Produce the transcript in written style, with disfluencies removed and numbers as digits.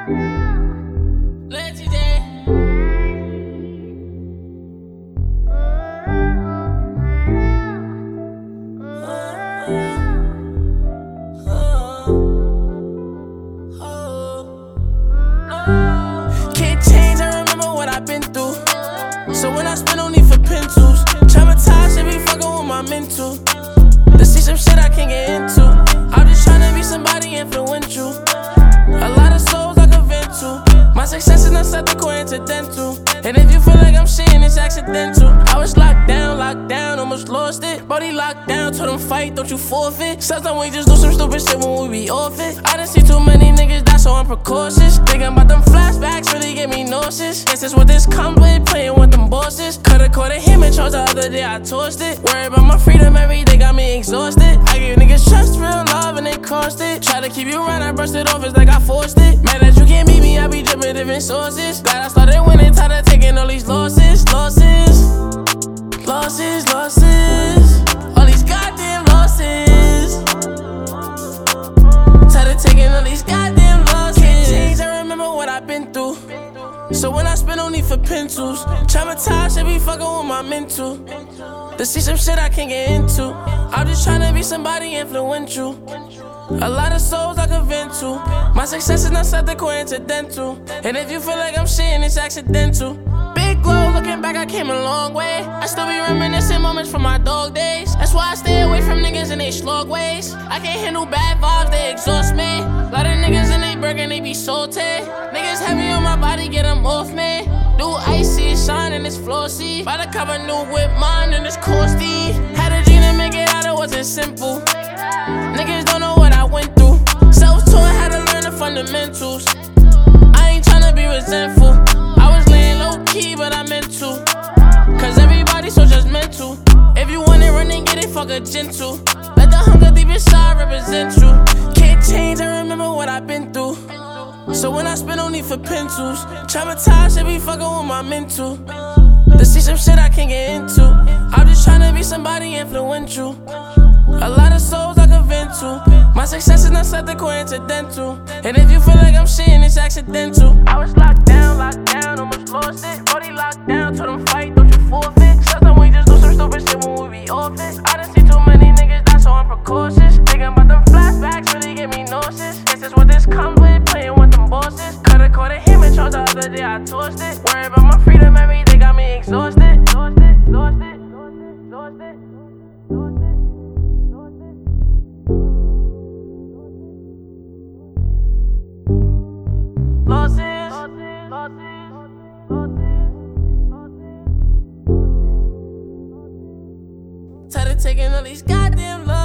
Can't change, I remember what I've been through. So when I spend, no need for pencils. Traumatized, they be fucking with my mental. To see some shit I can't get into. I'm just tryna be somebody influential. A lot of souls I can vent to. My success is not something coincidental. And if you feel like I'm shitting, it's accidental. I was locked down, almost lost it. Body locked down, told them fight, don't you forfeit. Sometimes we just do some stupid shit when we be off it. I done see too many niggas die, so I'm precautious. Thinking about them flashbacks really get me nauseous. Guess that's what this comes with, playing with them bosses. Coulda caught a him and chose the other day, I tossed it. Worry about my freedom every day, got me exhausted. I give niggas trust, real love, and they crossed it. Try to keep you around, I brushed it off, it's like I forced it. Mad that you can't meet me, I be dripping different sources. Glad I started winning, tired of taking all these losses. All these goddamn losses. Tired of taking all these goddamn losses. Can't change, I remember what I've been through. So when I spend, no need for pencils. Traumatized, they be fucking with my mental. To see some shit I can't get into. I'm just tryna be somebody influential. A lot of souls I can vent to. My success is not something coincidental. And if you feel like I'm shitting, it's accidental. Big glow, looking back, I came a long way. I still be reminiscing moments from my dog days. That's why I stay away from niggas in they slug ways. I can't handle bad vibes, they exhaust me. Lot of niggas in they burger, they be salty. Niggas heavy on my body, get them off me. New icy, it's shining, it's flossy. By the cover, new whip mine, and it's costly. Had a dream to make it out, it wasn't simple. Niggas don't know what I went through. Self-taught, had to learn the fundamentals. I ain't tryna be resentful. I was laying low-key, but I meant to. Cause everybody so judgmental. If you want it, run and get it, fuck a gentle. Let the hunger deep inside represent you. Can't change, I remember what I've been through. So when I spend, no need for pencils. Traumatized, they be fucking with my mental. To see some shit I can't get into. I'm just tryna be somebody influential. A lot of souls I can vent to. My success is not something coincidental. And if you feel like I'm shitting, it's accidental. I was locked down, almost lost it. Body locked down, told them fight, don't you forfeit. Sometimes we just do some stupid shit when we be off it. I done see too many niggas die, so I'm precautious. Thinking about them flashbacks really get me nauseous. Guess that's what this comes with, playing with them bosses. Coulda caught a him and chose the other day, I tossed it. Worry about my freedom every day, got me exhausted. Tired of taking all these goddamn losses.